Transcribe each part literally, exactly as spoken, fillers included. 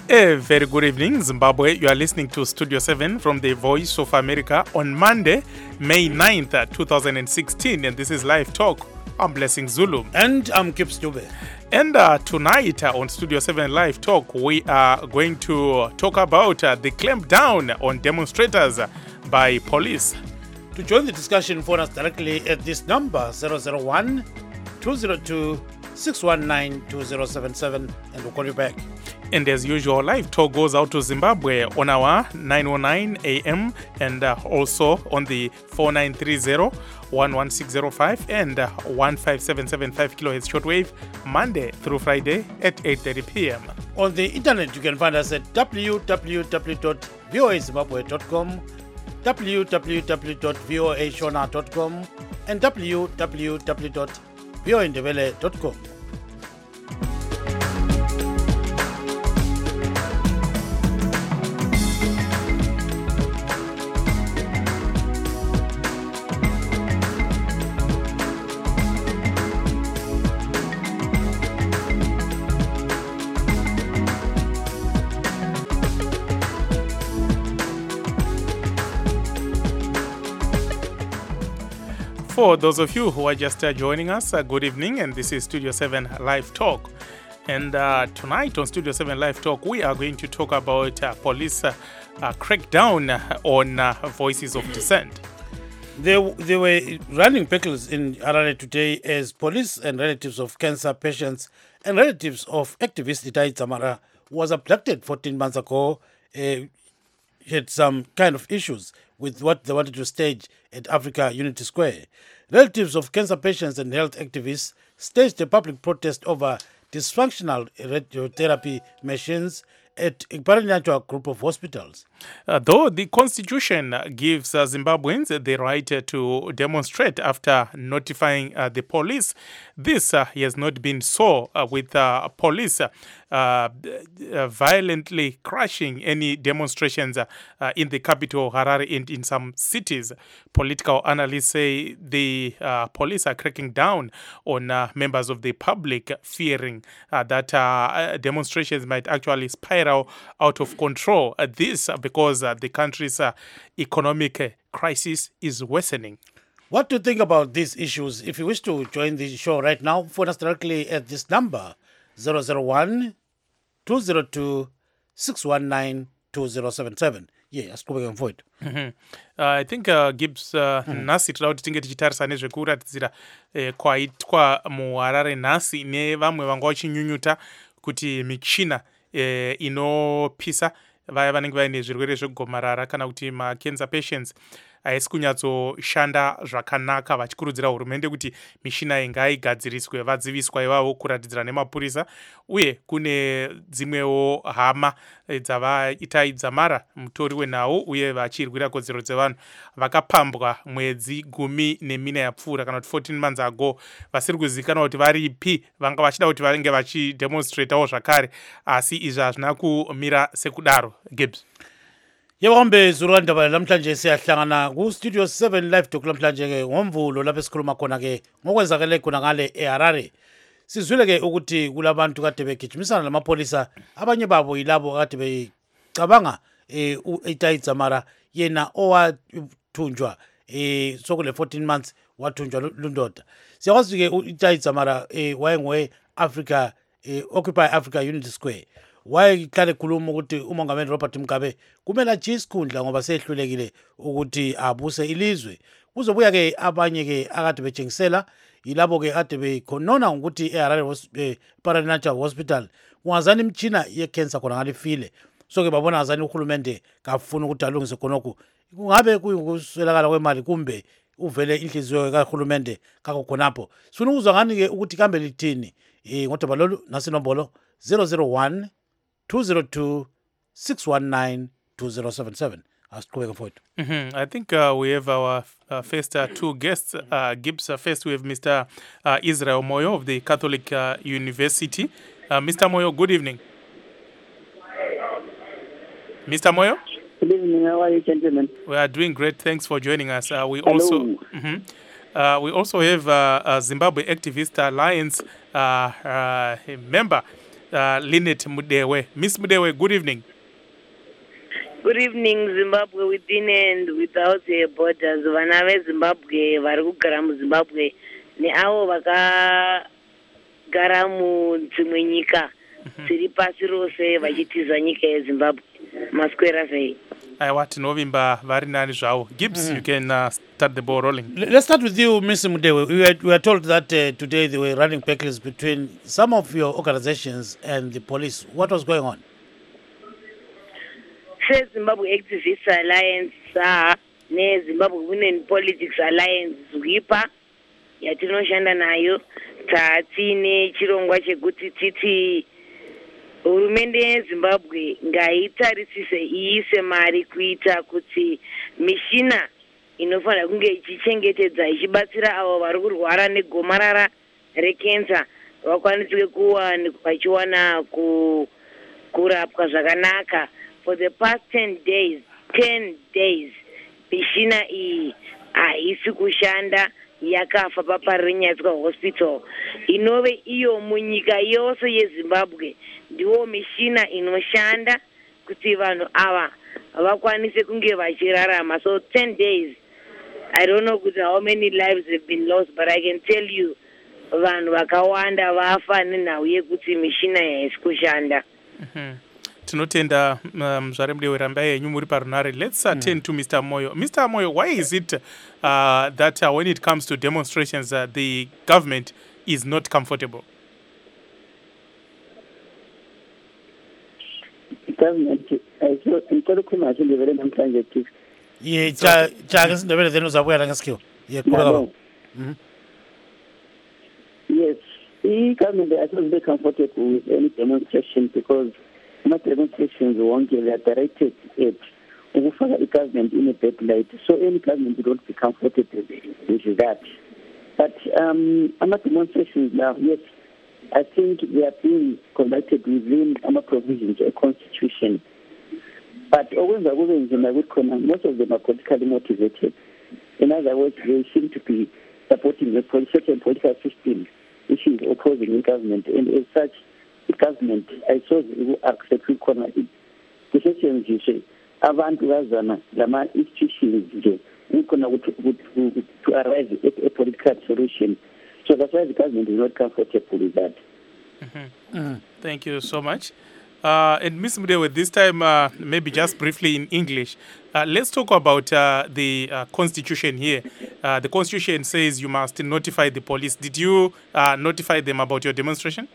A very good evening, Zimbabwe. You are listening to Studio seven from the Voice of America on Monday, May ninth, twenty sixteen. And this is Live Talk. I'm Blessing Zulu. And I'm Kip Stube. And uh, tonight uh, on Studio seven Live Talk, we are going to talk about uh, the clampdown on demonstrators uh, by police. To join the discussion, phone us directly at this number, zero zero one, two zero two, six one nine, two zero seven seven, and we'll call you back. And as usual, Live Talk goes out to Zimbabwe on our nine oh nine A M and uh, also on the four nine three zero, one one six zero five and uh, one five seven seven five kilohertz shortwave, Monday through Friday at eight thirty p.m. On the internet, you can find us at w w w dot voa zimbabwe dot com, w w w dot voa shona dot com, and w w w dot voa ndebele dot com. For those of you who are just uh, joining us, uh, good evening, and this is Studio seven Live Talk. And uh, tonight on Studio seven Live Talk, we are going to talk about uh, police uh, uh, crackdown on uh, voices of dissent. There, there were running battles in Harare today as police and relatives of cancer patients and relatives of activist Itai Dzamara, who was abducted fourteen months ago, uh, had some kind of issues with what they wanted to stage at Africa Unity Square. Relatives of cancer patients and health activists staged a public protest over dysfunctional radiotherapy machines at Iparanatwa group of hospitals. Uh, though the constitution gives uh, Zimbabweans the right uh, to demonstrate after notifying uh, the police, this uh, has not been so uh, with uh, police uh, uh, violently crushing any demonstrations uh, uh, in the capital Harare and in some cities. Political analysts say the uh, police are cracking down on uh, members of the public, fearing uh, that uh, demonstrations might actually spiral out of control. Uh, this uh, because uh, the country's uh, economic uh, crisis is worsening. What do you think about these issues? If you wish to join the show right now, phone us directly at this number, zero zero one, two zero two, six one nine, two zero seven seven. Yeah, asiqhubeke mfowethu. Mhm. Uh, I think uh, Gibbs uh, mm. nasi tinoda kuti tinge tichitarisa nezvekuratidzira eh, kwaitwa muHarare nhasi nevamwe vanga vachinyunyuta kuti michina eh, inopisa vaya vanenge vaine zvirwere zvegomarara kana kuti macancer patients haisi kunyatsoshanda zvakanaka, vachikurudzira hurumende kuti mishina iyi ngaigadziriswe, vadziviswa ivavo kuratidzira nemapurisa. Uye kune dzimwewo hama dzavaita Dzamara, mutori wenhau uye vachirwira kodzero dzevanhu, vakapambwa mwedzi gumi nemina yapfuura kana kuti fourteen months ago, vasiri kuzivikanwa kuti varipi, vanga vachida kuti vange vachidemonstratawo zvakare, asi izvi hazvina kumira sekudaro. Gibbs. Yewambe zuru ndaba namhlanje siyahlangana ku Studio seven Live Talk namhlanje ke ngomvulo lapho esikhuluma khona ke ngokwenzakale khona ngale eHarare. Sizwile ke ukuthi kulabantu kade begijimisana lamapolisa, abanye babo yilabo kade becabanga eh uItai Dzamara yena owathunjwa eh sokule fourteen months wathunjwa lundoda. Siyakwazi ke uItai Dzamara eh wayengwe Africa eh Occupy Africa Unity Square. Wayeqale khuluma ukuthi umongameli Robert Mugabe kumele ajiye isikhundla ngoba sehlulekile ukuthi abuse ilizwe. Kuzobuya ke abanye ke akade betshengisela yilabo ke kade bekhonona ukuthi eHarare Paranatwa Hospital kungazani imtchina yecancer khona ngalifile. So ke babona azani uhulumende kafuna ukuthi alungise khonokho. Kungabe kuyikuswelakala kwemali kumbe uvele inhliziyo kahulumende kako khonapho. Sifuna ukuzwa ngani ke ukuthi kambe lithini. Eh ngoba lolu nasinombolo zero zero one, two zero two, six one nine, two zero seven seven. Mm-hmm. I think uh, we have our uh, first uh, two guests. Uh, Gibbs, uh, first we have Mister Uh, Israel Moyo of the Catholic uh, University. Uh, Mister Moyo, good evening. Mister Moyo? Good evening. How are you, gentlemen? We are doing great. Thanks for joining us. Uh, we Hello. also mm-hmm. uh, we also have uh, a Zimbabwe Activist Alliance uh, uh, member, uh, Lynette Mudewe. Miss Mudewe, good evening. Good evening, Zimbabwe, within and without the borders. Vana veZimbabwe vari kugara muZimbabwe neavo vakagara mudzimwe nyika dziri pasi rose vachitiza nyika yeZimbabwe. Maswera sei? Aiwa, tinovimba vari nani zvavo. Gibbs, you can uh, start the ball rolling. L- Let's start with you, Mister Mudewe. We were, we were told that uh, today they were running battles between some of your organizations and the police. What was going on? SeZimbabwe Activists Alliance SAA neZimbabwe Women Politics Alliance ZWIPA yatinoshanda nayo tatine chirongwa chekuti titi hurumende yeZimbabwe ngaitarisise iise mari kuita kuti mishina inofanira kunge ichichengetedza ichibatsira avo vari kurwara negomarara rekensa vakwanisike kuwa vachiwana ku kurapwa zvakanaka. For the past ten days, ten days, mishina iyi haisi kushanda yakafa paparinyatwa hospital. Inove iyo munyika yose yeZimbabwe ndiwo mishina inoshanda kuti vanhu ava vakwanise kunge vachirarama. So ten days, I don't know how many lives have been lost, but I can tell you vanhu vakawanda vafa nenhau yekuti mishina haisi kushanda. Mm-hmm. Tinotenda muzvare Mudewe rambai yenyu muri parunare. Let's uh, turn to Mister Moyo. Mister Moyo, why is it uh, that uh, when it comes to demonstrations uh, the government is not comfortable? Government, I saw in Kodokuma, actually, very namhlanje chief. Ye cha cha ngesindebele then uzabuya ngesikiwo. Ye Yabo. Mhm. Yes, the government is not very comfortable with any demonstration because not demonstrations won't get are directed at ukufaka the government in a bad light. So any government would not be comfortable with that. But um, I'm not demonstrations now, yes, I think they are being conducted within our provisions, a constitution. But always the women in my good corner, most of them are politically motivated. In other words, they seem to be supporting the certain political system which is opposing the government. And as such, the government, I saw who accept the corner. The sessions you say, abantu bazana, lama institutions nje, to arrive at a political solution. So that's why the government is not comfortable with that. Mm-hmm. Mm-hmm. Thank you so much. Uh, and Miz Mudewe, this time, uh, maybe just briefly in English, uh, let's talk about uh, the uh, constitution here. Uh, the constitution says you must notify the police. Did you uh, notify them about your demonstration?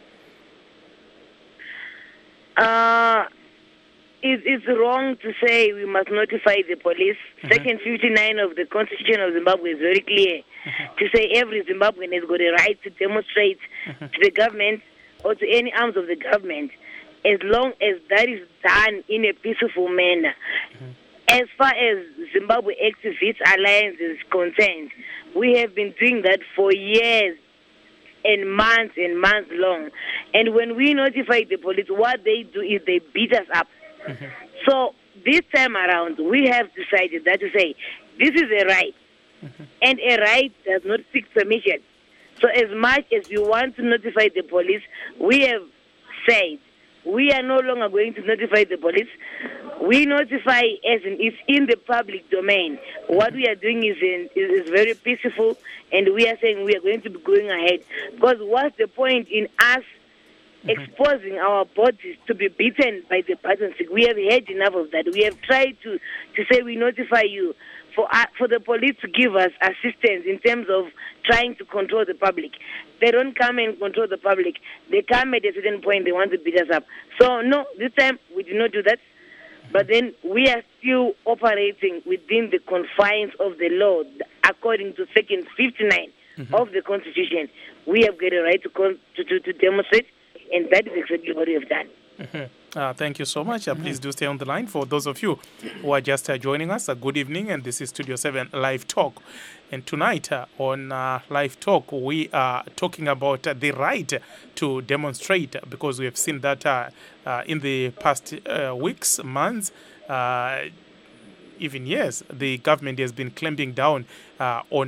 Uh, it, it's wrong to say we must notify the police. Mm-hmm. Section fifty-nine of the Constitution of Zimbabwe is very clear mm-hmm. to say every Zimbabwean has got a right to demonstrate mm-hmm. to the government or to any arms of the government, as long as that is done in a peaceful manner. Mm-hmm. As far as Zimbabwe Activists Alliance is concerned, we have been doing that for years and months and months long. And when we notify the police, what they do is they beat us up. Mm-hmm. So this time around, we have decided that to say, this is a right. Mm-hmm. And a right does not seek permission. So as much as you want to notify the police, we have said, we are no longer going to notify the police. We notify as in it's in the public domain. What we are doing is in, is, is very peaceful, and we are saying we are going to be going ahead. Because what's the point in us exposing our bodies to be beaten by the button stick? We have had enough of that. We have tried to, to say we notify you for uh, for the police to give us assistance in terms of trying to control the public. They don't come and control the public. They come at a certain point, they want to beat us up. So no, this time we did not do that. But then we are still operating within the confines of the law according to Section fifty-nine mm-hmm. of the Constitution. We have got a right to, con- to, to, to demonstrate, and that is exactly what we have done. Mm-hmm. Uh, thank you so much. Uh, please do stay on the line. For those of you who are just uh, joining us, uh, good evening, and this is Studio seven Live Talk. And tonight uh, on uh, Live Talk, we are talking about uh, the right to demonstrate, because we have seen that uh, uh, in the past uh, weeks, months, uh, even years, the government has been clamping down uh, on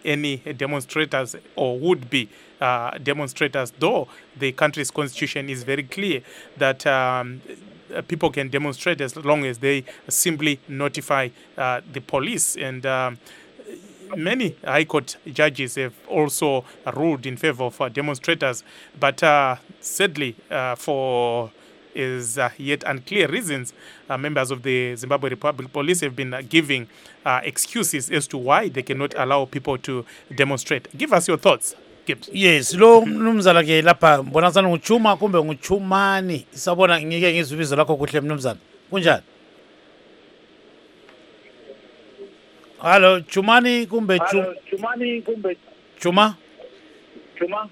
any demonstrators or would be uh, demonstrators, though the country's constitution is very clear that um, uh, people can demonstrate as long as they simply notify uh, the police. And um, many High Court judges have also ruled in favor of uh, demonstrators, but uh, sadly, uh, for is uh, yet unclear reasons, uh, members of the Zimbabwe Republic Police have been uh, giving uh, excuses as to why they cannot allow people to demonstrate. Give us your thoughts, Gibbs. Yes, lo mnumzana ke lapha mbona sana nguchuma kumbe nguchumani. Sabona ngike ngizibizo lakho kuhle mnumzana. Kunjani? Hello, Chumani kumbe Chum. Hello, Chumani kumbe Chuma? Chuma.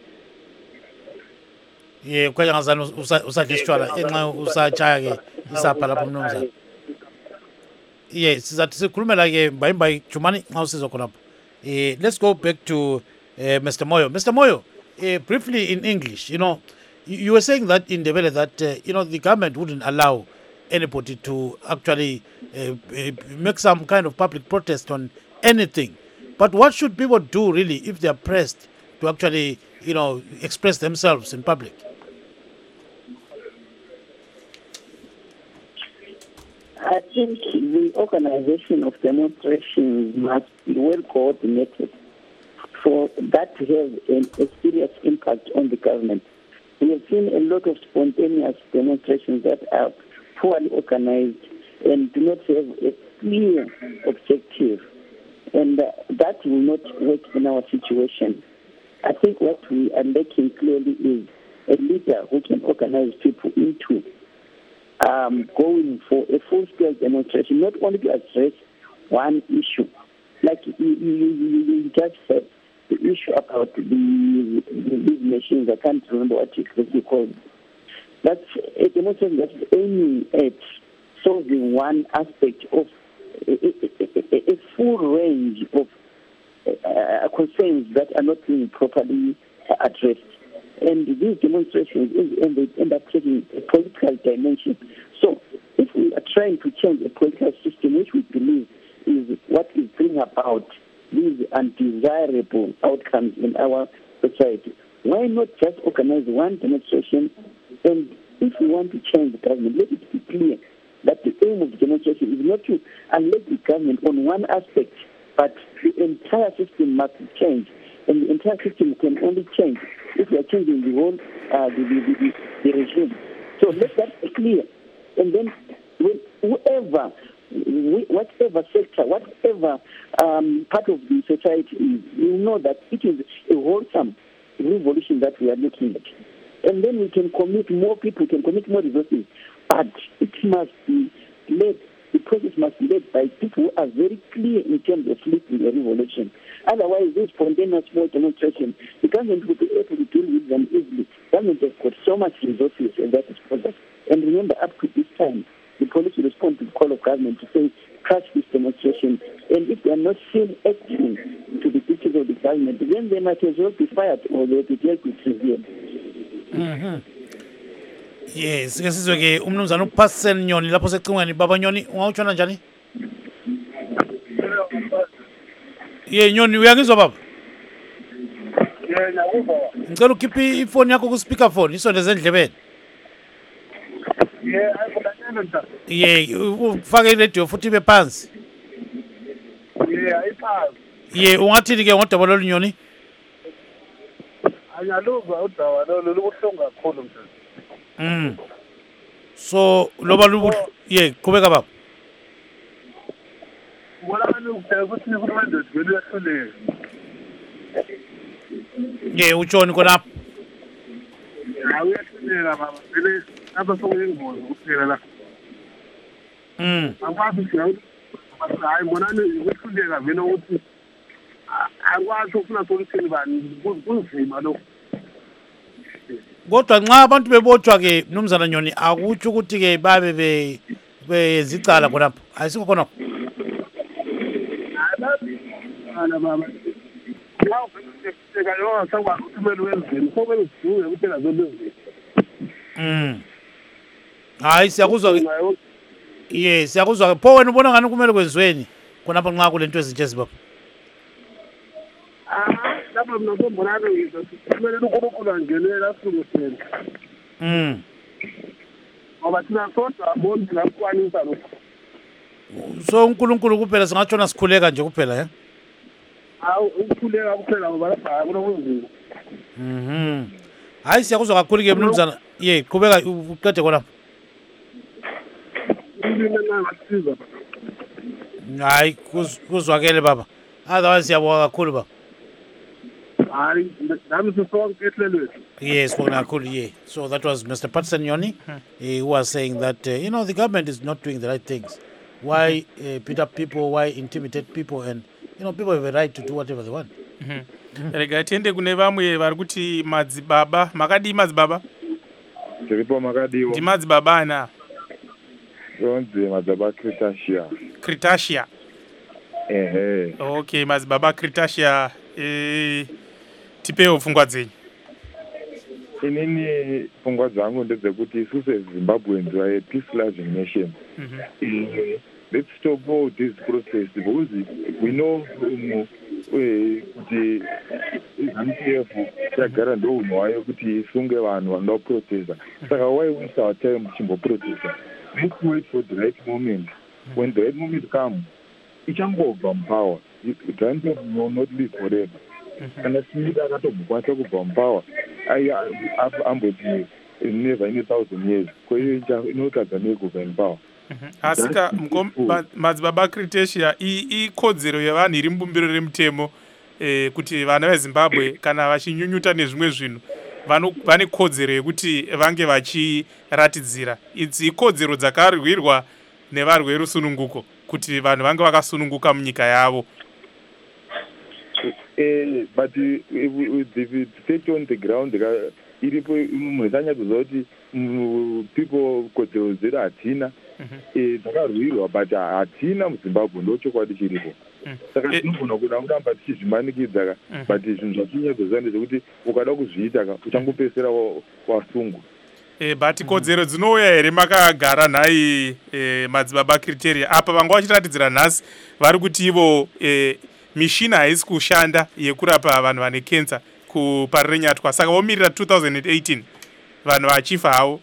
Ye kwaya ngazana usadishwala enxa usachaya ke isapha lapha mnumzana. Yes, sizathi sikhulumela ke mbayimbayi Chumani nxa usizwa khonapho. Eh, let's go back to uh, Mister Moyo. Mister Moyo, uh, briefly in English, you know, you, you were saying that in Ndebele that uh, you know the government wouldn't allow anybody to actually uh, uh, make some kind of public protest on anything. But what should people do really if they are pressed to actually, you know, express themselves in public? I think the organization of demonstrations must be well coordinated for that to have an, a serious impact on the government. We have seen a lot of spontaneous demonstrations that are poorly organized and do not have a clear objective, and uh, that will not work in our situation. I think what we are lacking clearly is a leader who can organize people into um, going for a full-scale demonstration, not only to address one issue. Like you, you, you, you just said, the issue about the, the, these machines, I can't remember what it was called. That's a demonstration that's aiming at solving one aspect of a, a, a, a full range of uh, concerns that are not being properly addressed. And these demonstrations and they end up taking a political dimension. So if we are trying to change a political system, which we believe is what is bringing about these undesirable outcomes in our society, why not just organize one demonstration? And if we want to change the government, let it be clear that the aim of the demonstration is not to elect the government on one aspect, but the entire system must change. And the entire system can only change if we are changing the whole uh, the, the, the, the regime. So let that be clear. And then when whoever, whatever sector, whatever um, part of the society is, you know that it is a wholesome revolution that we are looking at. And then we can commit more people, can commit more resources. But it must be led, the process must be led by people who are very clear in terms of leading a revolution. Otherwise, this spontaneous small demonstration, the government will be able to deal with them easily. The government has got so much resources at that disposal. And remember, up to this time, the police will respond to the call of government to say, crush this demonstration. And if they are not seen acting to the duties of the government, then they might as well be fired or they will be dealt with severely. Mhm. Yes, ke sizwe ke umnumzana uPasel Nyoni lapho secingweni baba Nyoni ungawutshona njani? Ye Nyoni uyangizwa baba? Yena uba. Ngicela ukhiphe ifoni yakho ku speaker phone isondeze endlebeni. Yeah, ayibona nta. Ye ufake iradio futhi ibe phansi. Yeah, ayiphansi. Ye ungathini ke ngodaba lolunyoni? Anyaluzwa udaba lolu lubuhlungu kakhulu mfana. Mm. So loba lubu ye qhubeka baba. Wala abantu ukuthe ukuthi uhulumende wethu uyahluleka. Ye utshoni khona. Hayi uyahluleka baba. Vele apha sokuyingozi kuphela la. Mm. Akwazi ukuthi hayi mbonani ukuhluleka vele ukuthi akwazi ukufuna solution bani kunzima lokho. Kodwa nxa abantu bebotshwa ke mnumzana Nyoni akutsho ukuthi ke babe be bezicala khonapho ayisikho khonapho. Ana baba yawu seka yona sakwa ukuthumela wenzeni so benziwe ukuthi nazolwenza. Mm. Hayi siyakuzwa ke. Yes siyakuzwa ke pho wena ubona ngani kumele kwenziweni khonapho nxa kulento ezinje zibaba. lapha mina sombonana ngizwa kumele uNkulunkulu angenele asilungisele Mm. ngoba thina sodwa bonke ngakukwanisa lokho. So uNkulunkulu kuphela singatshona sikhuleka nje kuphela ya. Hawu ukukhuleka kuphela ngoba lapha kunokunzima. Mhm. Hayi siyakuzwa kakhulu ke mnumzana. Ye, qhubeka uqede khona. Into nangasiza. Hayi kuzwakele baba. Otherwise siyabonga kakhulu baba. Hayi nami sisonke ehlelweni. Yes, cool, yeah. So that was Mister Patson Yoni, uh, who was saying that, uh, you know, the government is not doing the right things. Why uh, beat up people, why intimidate people, and, you know, people have a right to do whatever they want. Rega tiende kune vamwe vari kuti madzibaba, makadi madzibaba? Tiripo makadiwo. Ndi madzibaba ana? Ronzi madzibaba Cretaceous. Cretaceous. Ehe. Okay, madzibaba Cretaceous. Eh, tipewo pfungwa dzenyu. Inini pfungwa dzangu ndedzekuti isusu eZimbabweans we are a peace loving nation. Mm-hmm. Uh, let's stop all this protest because we know kuti Z N P F yagara ndounhu wayo kuti isunge vanhu vanoda kuprotesta. Saka why waste our time tichimboprotesta? Let's wait for the right moment. When the right moment comes, ichangobva mupower. Z N P F will not live forever. Kana Smith akatobukwanisa kubva mupower amboti never in a thousand years koiyo inotadza nekubva mupower. Asika madzibaba Cretaceous ikodzero yevanhu iri mubumbiro remutemo kuti vana veZimbabwe kana vachinyunyuta nezvimwe zvinhu vane kodzero yekuti vange vachiratidzira. Idzi ikodzero dzakarwirwa nevarwi verusununguko kuti vanhu vange vakasununguka munyika yavo. Uh, but uh, if the state on the ground, iripo munhu kuti people kodzero dzedu hatina dzakarwirwa but hatina muZimbabwe ndochokwadi chiripo. Saka tinogona kuda kuramba tichizvimanikidza but zvinhu zvatinyadzosana ndezvekuti ukada kuzviita uchangopedzisira wasungwa. Eh, but kodzero dzinouya here makagara nhai madzibaba Cretaceous apa vanga vachiratidzira nhasi vari kuti ivo mishina haisi kushanda yekurapa vanhu vane cancer kuparire nyatwa saka vomirira two thousand eighteen vanhu vachifa havo.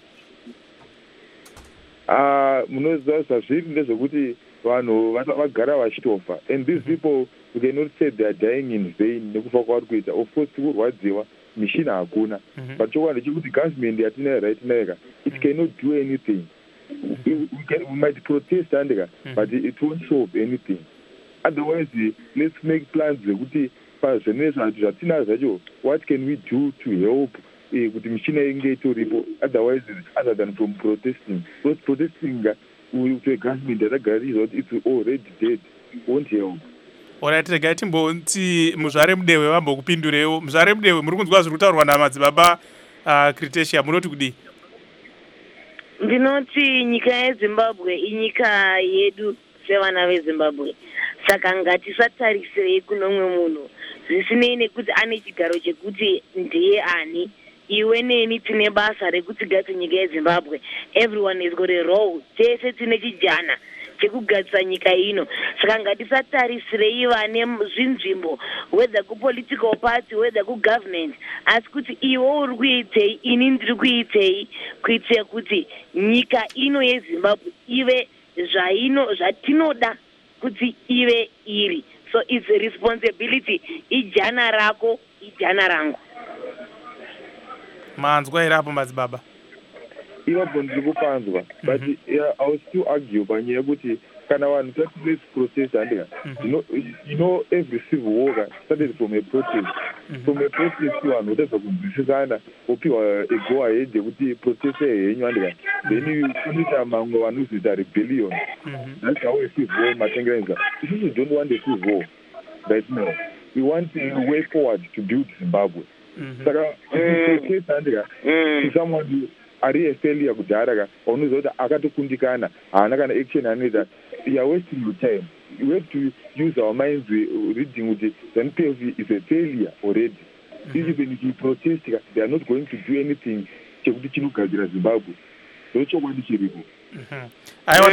Ah, munoziva zvazviri ndezvekuti vanhu vagara vachitofa and these people we cannot say they are dying in vain nekufa kwavari kuita. Of course kurwadziwa mishina hakuna but chokwadi chekuti government yatinayo right nayo it cannot do anything. We, can, we might protest andika but it won't solve anything. Otherwise, let's make plans kuti zvatinazvo zvacho what can we do to help kuti mishina inge itoripo. Otherwise, other than from protesting, because protesting to a government yatagara it's already dead won't help. Alright, regai timboti muzvare mudewe vambokupindurewo. Muzvare mudewe muri kunzwa zviri kutaurwa namadzibaba Cretaceous munoti kudii? Ndinoti nyika yeZimbabwe inyika yedu sevana veZimbabwe. Saka ngatisatarisirei kuno mumwe munhu zvisinei nekuti ane chigaro chekuti ndiye ani. Iwe neni tine basa rekutigadza nyika yeZimbabwe. Everyone has got a role. Tese tine chijana chekugadzisa nyika ino. Saka ngatisatarisirei vane zvinzvimbo whether kupolitical party whether kugovernment asi kuti iwe uri kuitei ini ndiri kuitei kuitira kuti nyika ino yeZimbabwe ive zvaino zvatinoda kuti ive iri. So it's a responsibility ijana rako ijana rangu. Manzwa here apo madzibaba. Iwapo ndiri kupanzwa but yeah, I will still argue panyaya yekuti kana vanhu let's protest andika you know you know every civil war started from a protest. From a protest vanhu votadza kunzwisisana vopiwa a go ahead yekuti protest henyu andika then kunoita mamwe vanozoita rebellion. That's how a civil war matengerenza. Isusu don't want a civil war right now. We want a way forward to build Zimbabwe. Saka protest andika someone ari a failure kudhara unoziva kuti akatokundikana haana kana action anoita. You are wasting your time. We have to use our minds reading with Z N P F is a failure already. Even if you protest, they are not going to do anything chekuti chinogadzira Zimbabwe. Ndochokwadi chiripo. Aiwa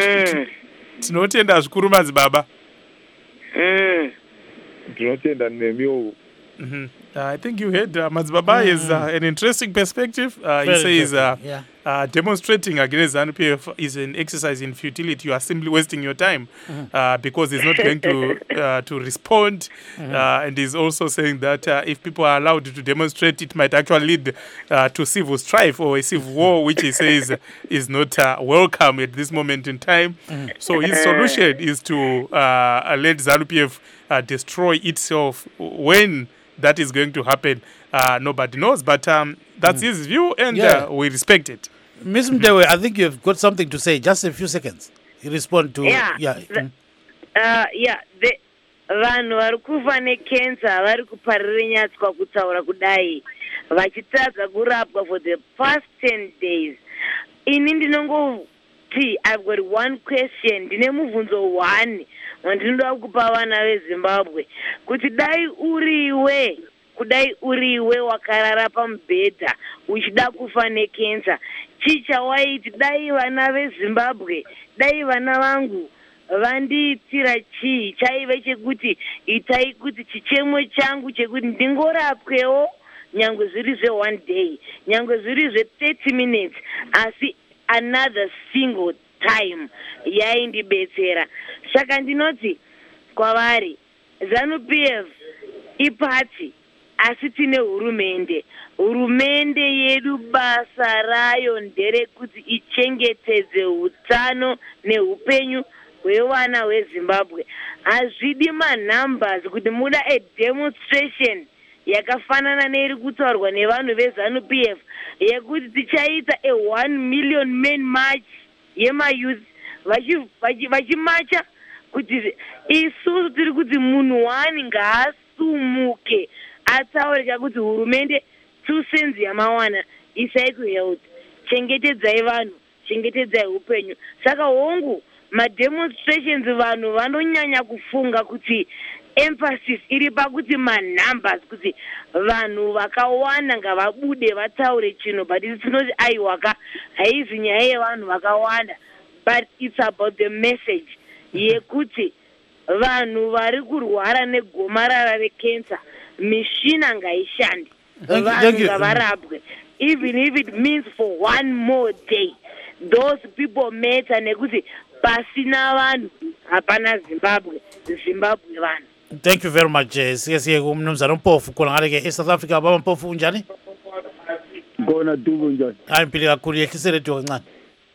tinotenda zvikuru madzibaba. Tinotenda nemiwo. Mhm. Uh, I think you heard uh, Mazbaba is uh, an interesting perspective. Uh, he Very says uh, interesting, yeah. uh, demonstrating against ZANU P F is an exercise in futility. You are simply wasting your time uh, because he's not going to uh, to respond. Uh, and he's also saying that uh, if people are allowed to demonstrate, it might actually lead uh, to civil strife or a civil war, which he says is not uh, welcome at this moment in time. So his solution is to uh, let ZANU P F uh, destroy itself. When that is going to happen, uh, nobody knows. But um, that's his view, and Yeah. uh, we respect it. Miss Mdewe, I think you've got something to say. Just a few seconds. You respond to Yeah. yeah. The- mm. Uh, yeah, the vanhu vari kufa nekensa vari kuparire nyatswa kutaura kudai vachitadza kurapwa for the past ten days. Ini ndinongoti I've got one question, ndine mubvunzo one wandinoda kupa vana veZimbabwe kuti dai uriwe kudai uriwe wakarara pamubhedha uchida kufa nekensa, chichawaiti dai vana veZimbabwe, dai vana vangu vandiitira chii chaive chekuti itai kuti chichemo changu chekuti ndingorapwewo nyangwe zviri zve-one day, nyangwe zviri zve-thirty minutes, asi another single time yaindibetsera. Saka ndinoti kwavari ZANU P F ipati asi tine hurumende. Hurumende yedu basa rayo nderekuti ichengetedze utano neupenyu hwevana veZimbabwe. Hazvidi manumbers kuti muda a demonstration yakafanana neiri kutaurwa nevanhu veZANU P F yekuti tichaita a one million men march yemayouth vachimacha kuti isusu tiri kuti munhu wani ngaasumuke ataurika kuti hurumende two cents yamawana isai kuhealth, chengetedzai vanhu, chengetedzai upenyu. Saka hongu mademonstrations vanhu vanonyanya kufunga kuti emphasis iri pakuti manumbers, kuti vanhu vakawanda ngavabude vataure chinhu, but tinoti aiwaka haizi nyaya yevanhu vakawanda, but it's about the message yekuti vanhu vari kurwara negomarara rekensa mishina ngaishande, Thank you, thank vanhu you. ngavarapwe, even if it means for one more day. Those people matter nekuti pasina vanhu hapana Zimbabwe, Zimbabwe vanhu. Thank you very much. eh, Siye siye kumnumzana Mpofu khona ngale ke eSouth Africa. Baba Mpofu unjani? Khona Dubu njani? Hayi mpile kakhulu, yehlise radio kancane.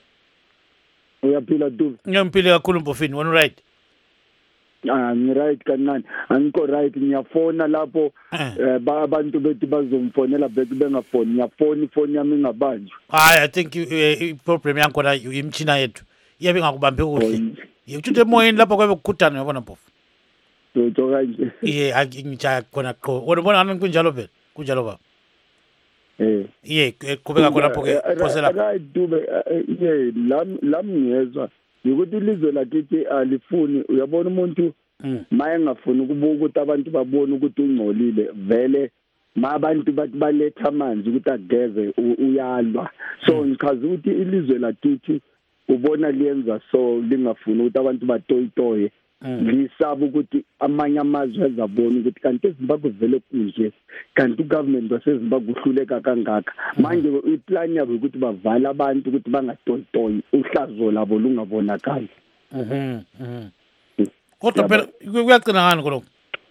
Uyaphila Dubu? Ngimpile kakhulu Mpofini, wena right? Ah, ni right kancane. Angikho right, ngiyafona lapho Eh. eh, ba abantu bethu bazomfonela bethu bengafoni. Ngiyafona ifoni yami ingabanjwa. Hayi, I think eh, i-problem yakhona imtshina yethu. Iyabe ngakubambi kuhle. Yekuthi emoyeni lapho kwabe kukhutana yabona Mpofu. Dotho kanje. Iye ngijaya khona qho. Wena ubona ngani kunjalo phela? Kunjalo baba. Eh. Iye qhubeka khona lapho ke phosela. Right Dube, yeah, lam lam ngiyezwa. Ukuthi ilizwe lakithi alifuni, uyabona umuntu Mm. maye ngafuni ukubuka ukuthi abantu babone ukuthi ungcolile vele ma abantu bathi baletha amanzi ukuthi ageze u- uyalwa. So ngichaza ukuthi ilizwe lakithi ubona liyenza so lingafuni ukuthi abantu batoyitoye, lisaba ukuthi amanye amazwe azabona ukuthi kanti eZimbabwe vele kunje, kanti ugovernment waseZimbabwe uhluleka kangaka. Manje iplan yabo ukuthi bavala abantu ukuthi bangatoyitoyi, uhlazo labo lungabonakali. Mhm. Mhm. Kodwa phela kuyagcina ngani khona?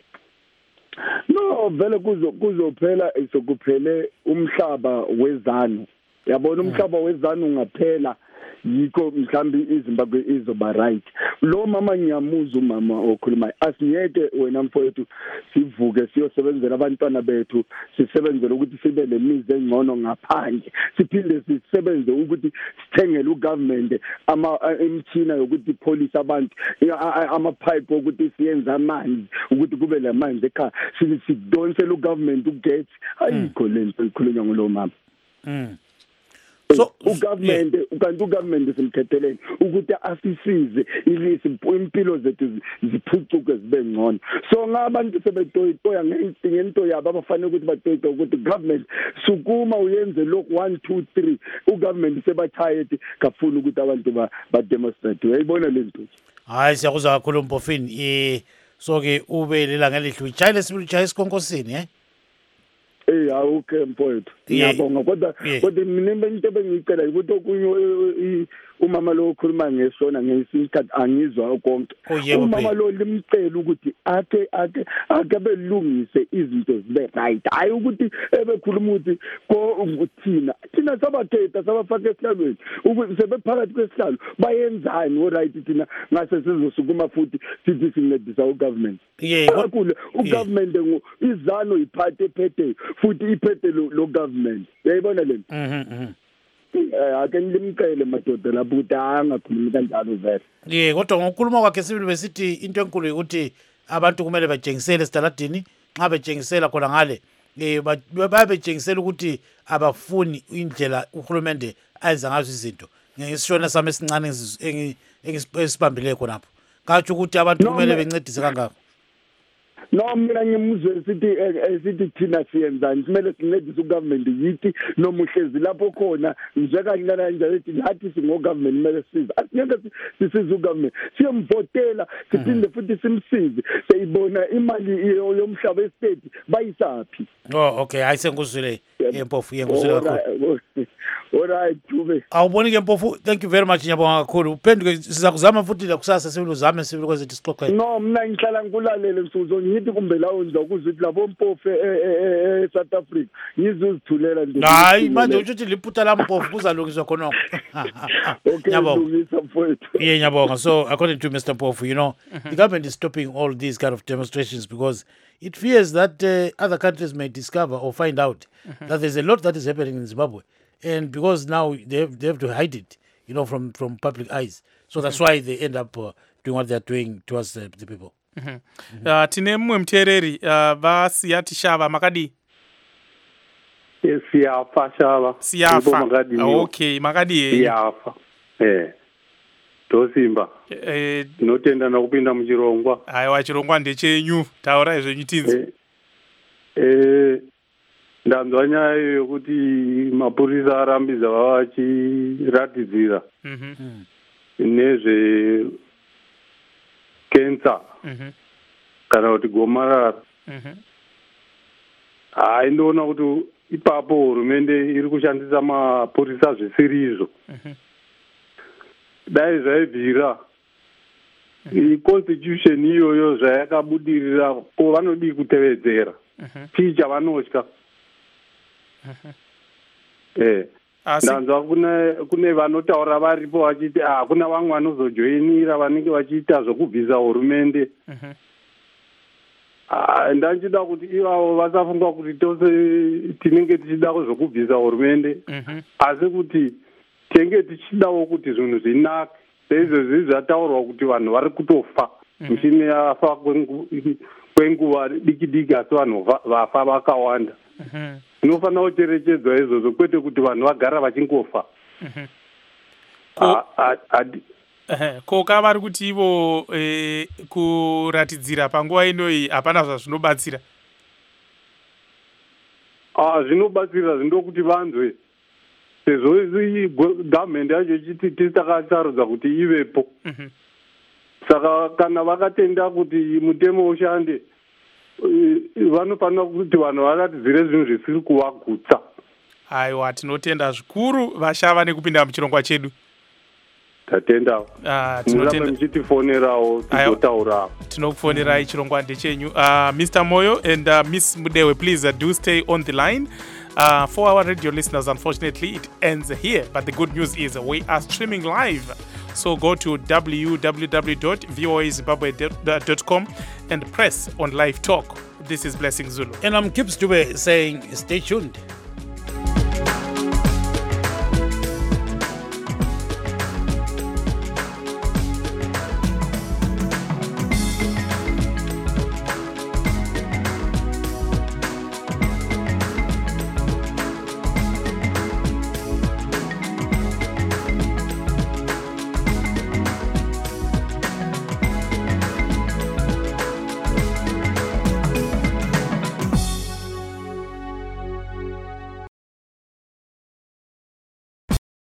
No, vele kuzo kuzophela isokuphele umhlaba wezanu. Yabona umhlaba wezanu ungaphela yikho mhlambi iZimbabwe izoba right. Lo mama ngiyamuza umama okhuluma, asiyeke wena mfowethu sivuke siyosebenzela abantwana bethu, sisebenzele ukuthi sibe lemizi engcono ngaphandle, siphinde sisebenze ukuthi sithengele ugovernment ama imchina yokuthi police abantu, ama pipe ukuthi siyenze amanzi ukuthi kube lamanzi ekhaya, sidonsela ugovernment ugets, ayikho lento ikhulunywa ngulo mama. Mm. So ugovernment ukanti ugovernment simkhetheleni ukuthi asisize ilisi impilo zethu ziphucuke zibe ngcono. So ngabantu sebetoyitoya ngento yabo abafanele ukuthi batoyitoya ukuthi government sukuma uyenze lokhu one two three, ugovernment sebathayeti kafuna ukuthi abantu ba ba demonstrate. Uyayibona lento? Hayi siyakuzwa kakhulu Mpofini. Eh so ke ube lelanga elihle. Ujayele sibili ujayele esikhonkosini eh? Eh awukhe mfowethu. Ngiyabonga kodwa kodwa mina into ebengicela ukuthi okunye umama lo okhuluma ngesona ngesikhathi angizwa konke. Umama lo limcela ukuthi ake ake ake belungise izinto zibe right. Hayi ukuthi ebekhuluma ukuthi ko thina thina sabathetha sabafaka esihlalweni ukuthi sebephakathi kwesihlalo bayenzani o right thina ngase sizosukuma futhi sithi sincedisa u government. Yeah, kakhulu u government izano iphathe ephethe futhi iphethe lo government. Uyayibona lento? Mhm. Eh ake nilimcele madoda lapho ukuthi angakhulumi kanjalo vele. Yeah, kodwa ngokukhuluma kwakhe sibili besithi into enkulu ukuthi abantu kumele bajengisele esitaladini nxa bejengisela khona ngale eh bayabejengisela ukuthi abafuni indlela uhulumende ayenza ngazo izinto. Ngisishona sami esincane engisibambile khonapho. Kathi ukuthi abantu kumele bencedise kangaka. No mina ngimuzwe sithi sithi thina siyenzani kumele sincedise ugovernment yithi noma uhlezi lapho khona nje kancane kanjalo ethi ngathi singo government kumele size asingeke sisize ugovernment siyemvotela siphinde futhi simsize seyibona imali yomhlaba estate bayisapi. Oh okay ayisenguzwile empofu yenguzwile kakhulu. Alright Dube. Awuboni ke mpofu, thank you very much nyabonga kakhulu. Uphenduke sizakuzama futhi la kusasa sibili uzame sibili kwezethu sixoxe. No mina ngihlala ngilalele msuzo ngithi kumbe la unza ukuze labo mpofu e South Africa ngizozithulela nje. Hayi manje uthi liphutha la mpofu kuzalungiswa khona. Okay lungisa mfowethu. Yeah nyabonga. So according to Mister Mpofu, you know, mm-hmm. the government is stopping all these kind of demonstrations because it fears that uh, other countries may discover or find out mm-hmm. that there's a lot that is happening in Zimbabwe. And because now they have, they have to hide it, you know, from, from public eyes. So that's why they end up uh, doing what they're doing towards the, the people. Mm-hmm. Mm-hmm. Uh, tine mwe mtereri uh, vasiya tishava makadi? Yes, siyafa shava. Siyafa. Uh, okay, makadi ye. Siyafa. Eh. Tosimba. Eh. Notenda na kupinda mchirongwa. Aiwa chirongwa ndechenyu. Taura izvo nyitinzi. Eh. Eh. Ndanzwa nyaya yokuti mapurisa arambidza vachiratidzira mm-hmm. nezve kensa mm-hmm. kana kuti gomarara mm-hmm. hai ndoona kuti ipapo hurumende iri kushandisa mapurisa zvisiri izvo mm-hmm. dai zvaibvira mm-hmm. iconstitution iyoyo zvayakabudirira ko vanodii kutevedzera mm-hmm. chii chavanotya. Eh, ndanzwa kune kune vanotaura varipo vachiti ah kuna vamwe vanozojoinira vanenge vachiita zvokubvisa hurumende. Ah ndanchida kuti ivavo vasafunga kuti tose tinenge tichida zvokubvisa hurumende asi kuti tenge tichidawo kuti zvinhu zvinake seizvozvi zvataurwa kuti vanhu vari kutofa michini yafa kwenguva diki diki asi vanhu vafa vakawanda. Inofanira kucherechedzwa izvozvo kwete kuti vanhu vagara vachingofa. Ko kavari kuti ivo kuratidzira panguva inoyi hapana zvazvinobatsira? Zvinobatsira zvindokuti vanzwe sezvo gavhmendi yacho ichiti tisakasarudza kuti ivepo. Saka kana vakatenda kuti mutemo ushande vanofanira kuti vanhu varatidzire zvinhu zvisiri kuvagutsa. Aiwa tinotenda zvikuru vashava nekupinda muchirongwa chedu. Tatendawo. Ah tinotenda muchitifonerawo tizotaurawo. Tinokufonerai chirongwa ndechenyu. Uh, Mister Moyo and uh, Miss Mudewe, please uh, do stay on the line. Uh, for our radio listeners, unfortunately, it ends here. But the good news is we are streaming live. So go to w w w dot v o a zimbabwe dot com and press on live talk. This is Blessing Zulu. And I'm Gibbs Dube saying stay tuned.